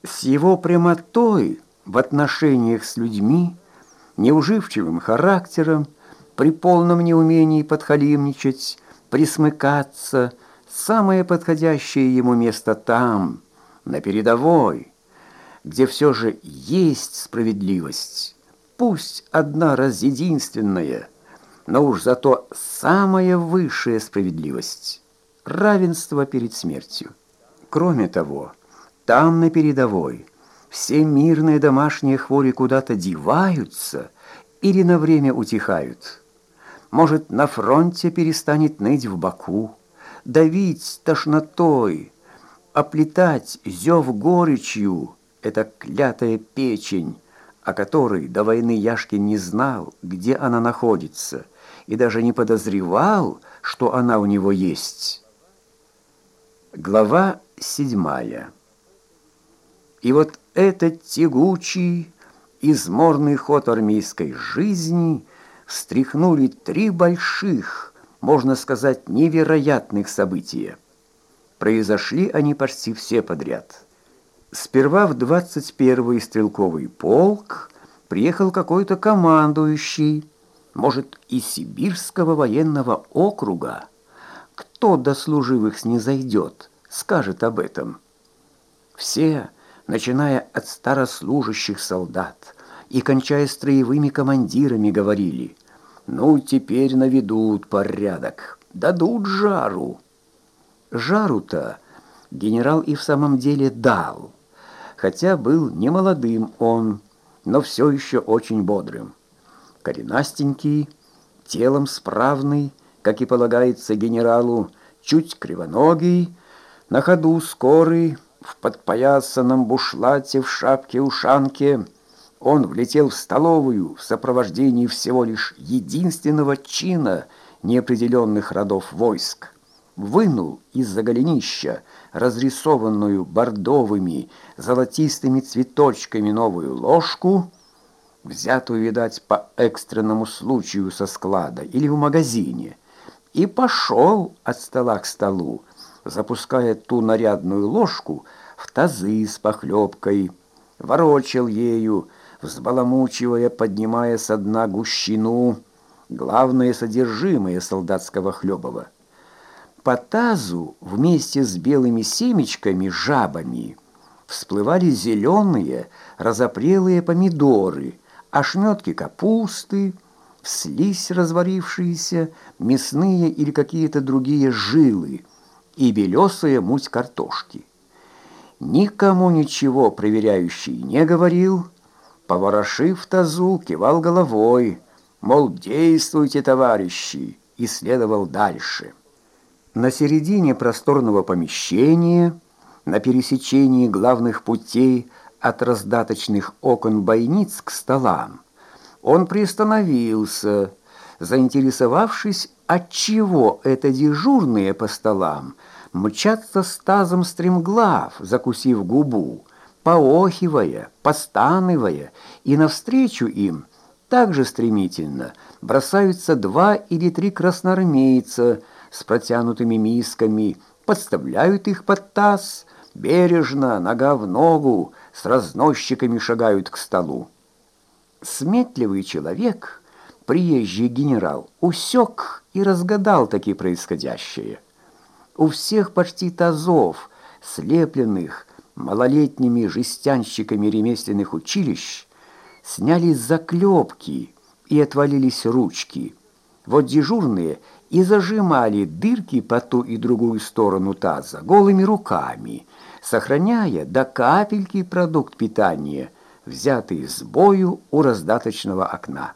С его прямотой в отношениях с людьми, неуживчивым характером, при полном неумении подхалимничать, присмыкаться, самое подходящее ему место там, на передовой, где все же есть справедливость. Пусть одна раз единственная, но уж зато самая высшая справедливость — равенство перед смертью. Кроме того, там, на передовой, все мирные домашние хвори куда-то деваются или на время утихают. Может, на фронте перестанет ныть в боку, давить тошнотой, оплетать зев горечью эта клятая печень, о которой до войны Яшкин не знал, где она находится, и даже не подозревал, что она у него есть. Глава 7. И вот этот тягучий, изморный ход армейской жизни встряхнули три больших, можно сказать, невероятных события. Произошли они почти все подряд. Сперва в 21-й стрелковый полк приехал какой-то командующий, может, из Сибирского военного округа. Кто до служивых снизойдет, скажет об этом. Все, начиная от старослужащих солдат и кончая строевыми командирами, говорили: «Ну, теперь наведут порядок, дадут жару». Жару-то генерал и в самом деле дал, хотя был немолодым он, но все еще очень бодрым. Коренастенький, телом справный, как и полагается генералу, чуть кривоногий, на ходу скорый, в подпоясанном бушлате, в шапке-ушанке. Он влетел в столовую в сопровождении всего лишь единственного чина неопределенных родов войск. Вынул из-за голенища разрисованную бордовыми золотистыми цветочками новую ложку, взятую, видать, по экстренному случаю со склада или в магазине, и пошел от стола к столу, запуская ту нарядную ложку в тазы с похлебкой, ворочал ею, взбаламучивая, поднимая со дна гущину, главное содержимое солдатского хлебова. По тазу вместе с белыми семечками, жабами, всплывали зеленые разопрелые помидоры, ошметки капусты, вслизь разварившиеся мясные или какие-то другие жилы и белесая муть картошки. Никому ничего проверяющий не говорил, поворошив тазу, кивал головой, мол, действуйте, товарищи, и следовал дальше. На середине просторного помещения, на пересечении главных путей от раздаточных окон бойниц к столам, он приостановился, заинтересовавшись, отчего это дежурные по столам мчатся с тазом стремглав, закусив губу, поохивая, постанывая, и навстречу им так же стремительно бросаются 2 или 3 красноармейца с протянутыми мисками, подставляют их под таз, бережно, нога в ногу, с разносчиками шагают к столу. Сметливый человек, приезжий генерал, усек и разгадал таки происходящее. У всех почти тазов, слепленных малолетними жестянщиками ремесленных училищ, снялись заклепки и отвалились ручки. Вот дежурные и зажимали дырки по ту и другую сторону таза голыми руками, сохраняя до капельки продукт питания, взятый с бою у раздаточного окна.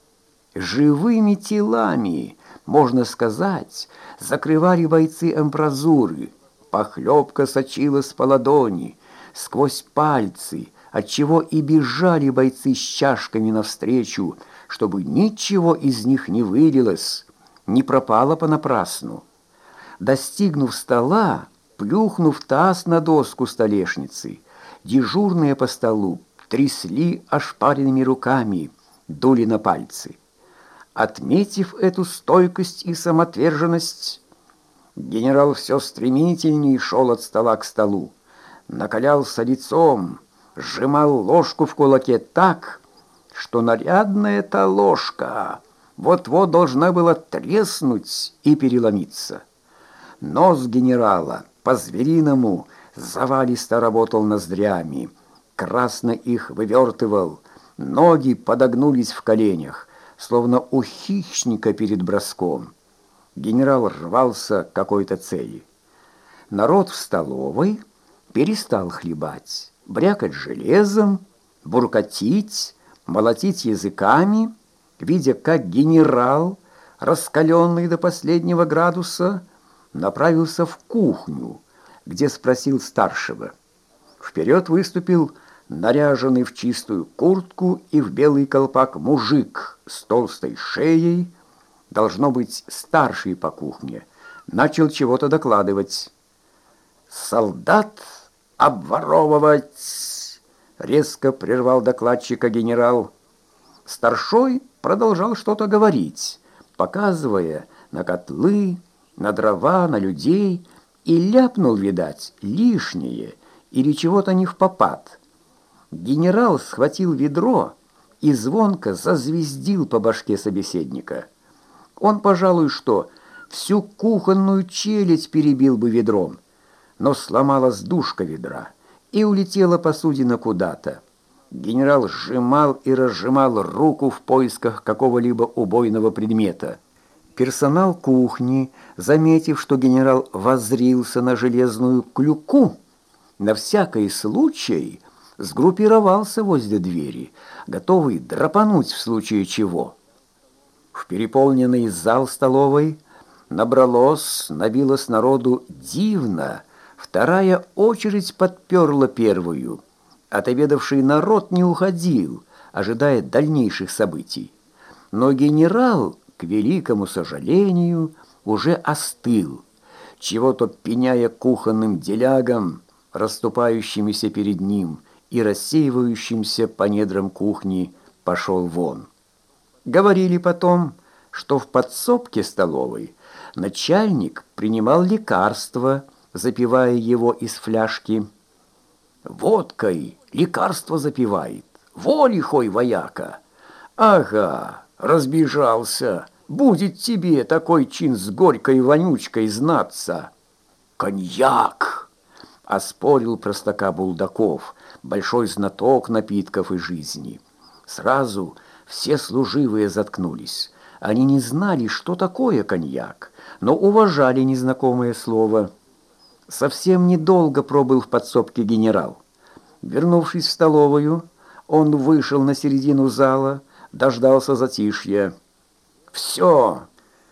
Живыми телами, можно сказать, закрывали бойцы амбразуры, похлебка сочилась по ладони, сквозь пальцы, отчего и бежали бойцы с чашками навстречу, чтобы ничего из них не вылилось, не пропало понапрасну. Достигнув стола, плюхнув таз на доску столешницы, дежурные по столу трясли ошпаренными руками, дули на пальцы. Отметив эту стойкость и самоотверженность, генерал все стремительнее шел от стола к столу, накалялся лицом, сжимал ложку в кулаке так, что нарядная эта ложка вот-вот должна была треснуть и переломиться. Нос генерала по-звериному завалисто работал ноздрями, красно их вывертывал, ноги подогнулись в коленях, словно у хищника перед броском. Генерал рвался к какой-то цели. Народ в столовой перестал хлебать, брякать железом, буркотить, молотить языками, видя, как генерал, раскаленный до последнего градуса, направился в кухню, где спросил старшего. Вперед выступил наряженный в чистую куртку и в белый колпак мужик с толстой шеей, должно быть, старший по кухне, начал чего-то докладывать. «Солдат обворовывать!» — резко прервал докладчика генерал. Старшой продолжал что-то говорить, показывая на котлы, на дрова, на людей, и ляпнул, видать, лишнее или чего-то не впопад. Генерал схватил ведро и звонко зазвездил по башке собеседника. Он, пожалуй, что всю кухонную челюсть перебил бы ведром, но сломалась дужка ведра, и улетела посудина куда-то. Генерал сжимал и разжимал руку в поисках какого-либо убойного предмета. Персонал кухни, заметив, что генерал воззрился на железную клюку, на всякий случай сгруппировался возле двери, готовый драпануть в случае чего. В переполненный зал столовой набилось народу дивно. Вторая очередь подперла первую. Отобедавший народ не уходил, ожидая дальнейших событий. Но генерал, к великому сожалению, уже остыл, чего-то пеняя кухонным делягам, расступающимися перед ним и рассеивающимся по недрам кухни, пошел вон. Говорили потом, что в подсобке столовой начальник принимал лекарство, запивая его из фляжки. «Водкой лекарство запивает, во лихой вояка! Ага, разбежался, будет тебе такой чин с горькой вонючкой знаться!» «Коньяк!» — оспорил простака Булдаков, большой знаток напитков и жизни. Сразу все служивые заткнулись. Они не знали, что такое коньяк, но уважали незнакомое слово. Совсем недолго пробыл в подсобке генерал. Вернувшись в столовую, он вышел на середину зала, дождался затишья. «Все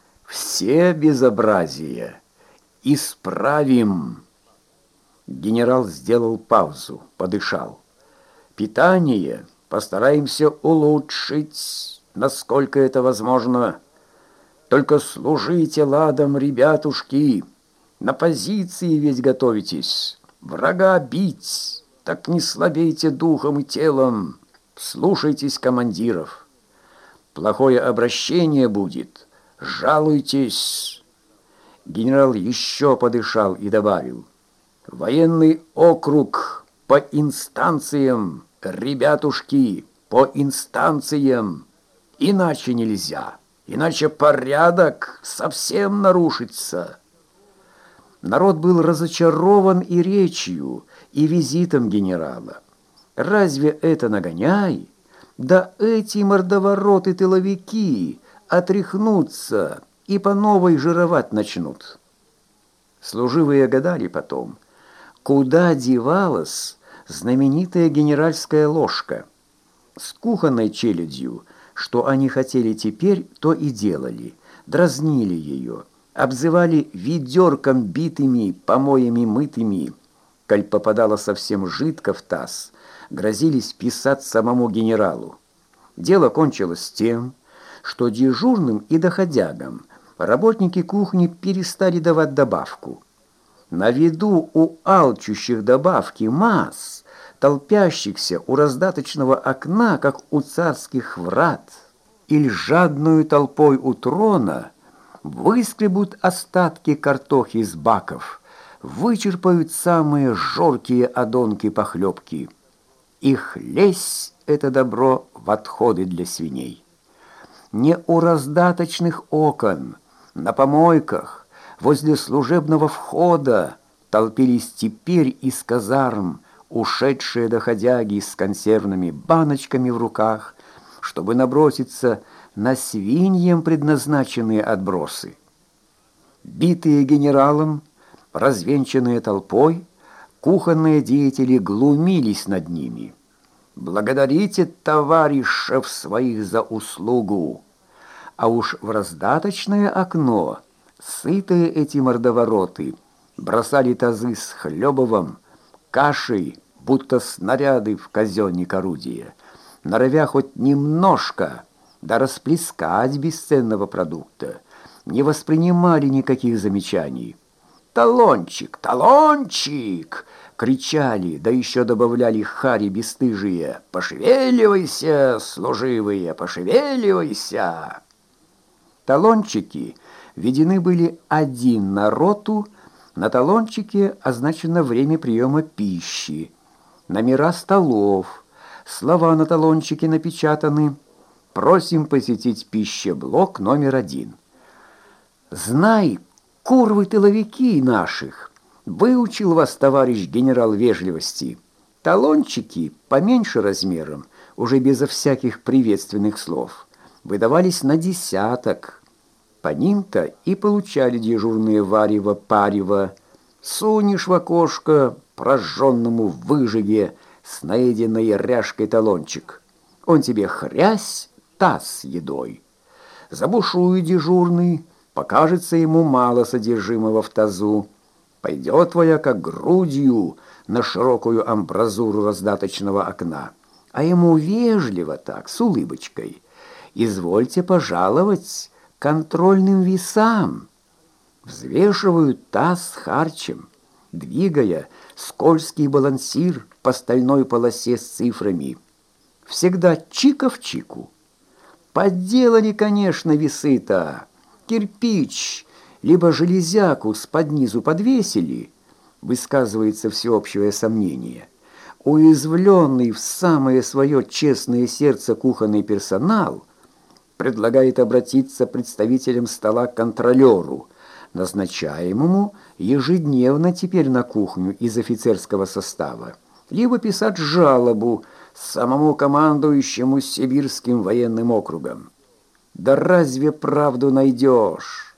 безобразия исправим!» Генерал сделал паузу, подышал. «Питание постараемся улучшить, насколько это возможно. Только служите ладом, ребятушки, на позиции ведь готовитесь, врага бить, так не слабейте духом и телом, слушайтесь командиров. Плохое обращение будет, жалуйтесь». Генерал еще подышал и добавил: «Военный округ по инстанциям, ребятушки, по инстанциям. Иначе нельзя, иначе порядок совсем нарушится». Народ был разочарован и речью, и визитом генерала. Разве это нагоняй? Да эти мордовороты-тыловики отряхнутся и по новой жировать начнут. Служивые гадали потом, куда девалась знаменитая генеральская ложка. С кухонной челядью, что они хотели теперь, то и делали, дразнили ее, обзывали ведерком битыми, помоями мытыми. Коль попадало совсем жидко в таз, грозились писать самому генералу. Дело кончилось тем, что дежурным и доходягам работники кухни перестали давать добавку. На виду у алчущих добавки масс, толпящихся у раздаточного окна, как у царских врат, или жадную толпой у трона, выскребут остатки картохи из баков, вычерпают самые жоркие одонки-похлебки. Их лезь это добро в отходы для свиней. Не у раздаточных окон, на помойках, возле служебного входа толпились теперь из казарм ушедшие доходяги с консервными баночками в руках, чтобы наброситься на свиньям предназначенные отбросы. Битые генералом, развенчанные толпой, кухонные деятели глумились над ними. «Благодарите товарищев своих за услугу!» А уж в раздаточное окно, сытые эти мордовороты, бросали тазы с хлебовым, кашей, будто снаряды в казенник орудия, норовя хоть немножко, да расплескать бесценного продукта, не воспринимали никаких замечаний. «Талончик! Талончик!» кричали, да еще добавляли хари бесстыжие: «Пошевеливайся, служивые, пошевеливайся!» Талончики введены были один на роту, на талончике означено время приема пищи, номера столов, слова на талончике напечатаны: «Просим посетить пищеблок номер 1». «Знай, курвы-тыловики наших, выучил вас товарищ генерал вежливости. Талончики поменьше размером, уже безо всяких приветственных слов, выдавались на десяток. По ним-то и получали дежурные варево-парево. Сунешь в окошко прожженному в выжиге с наеденной ряжкой талончик. Он тебе хрясь таз с едой. Забушует дежурный, покажется ему мало содержимого в тазу. Пойдет твоя как грудью на широкую амбразуру раздаточного окна. А ему вежливо так, с улыбочкой: «Извольте пожаловать контрольным весам». Взвешивают таз с харчем, двигая скользкий балансир по стальной полосе с цифрами. Всегда чика в чику. Подделали, конечно, весы-то. Кирпич, либо железяку с-под низу подвесили, высказывается всеобщее сомнение. Уязвленный в самое свое честное сердце кухонный персонал предлагает обратиться представителем стола к контролеру, назначаемому ежедневно теперь на кухню из офицерского состава, либо писать жалобу самому командующему Сибирским военным округом. Да разве правду найдешь?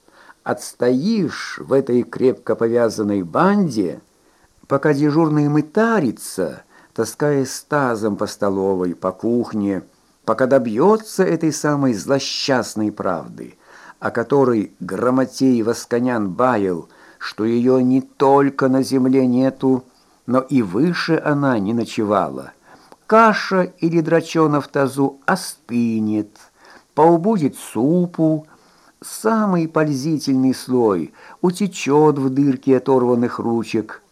Отстоишь в этой крепко повязанной банде, пока дежурный мытарится, таскаясь тазом по столовой, по кухне, пока добьется этой самой злосчастной правды, о которой Грамотей Восконян баял, что ее не только на земле нету, но и выше она не ночевала. Каша или драчона в тазу остынет, поубудет супу, самый пользительный слой утечет в дырки оторванных ручек,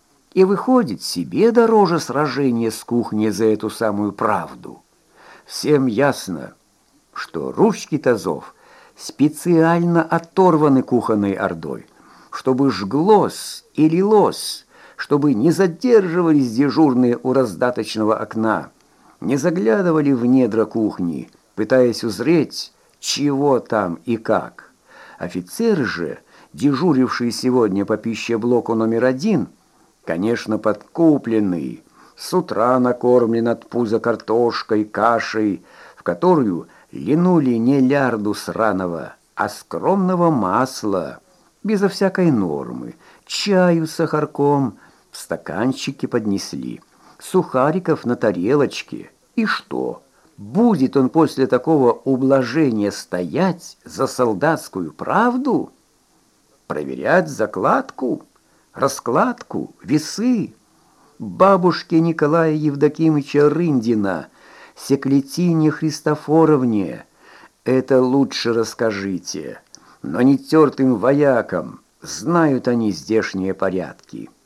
и выходит себе дороже сражения с кухней за эту самую правду. Всем ясно, что ручки тазов специально оторваны кухонной ордой, чтобы жглось и лилось, чтобы не задерживались дежурные у раздаточного окна, не заглядывали в недра кухни, пытаясь узреть, чего там и как. Офицер же, дежуривший сегодня по пищеблоку номер 1, конечно, подкупленный, с утра накормлен от пуза картошкой, кашей, в которую линули не лярду сраного, а скромного масла, безо всякой нормы, чаю с сахарком в стаканчике поднесли, сухариков на тарелочке. И что? Будет он после такого ублажения стоять за солдатскую правду? Проверять закладку, раскладку, весы? Бабушке Николая Евдокимовича Рындина, Секлетине Христофоровне это лучше расскажите, но не тертым воякам, знают они здешние порядки.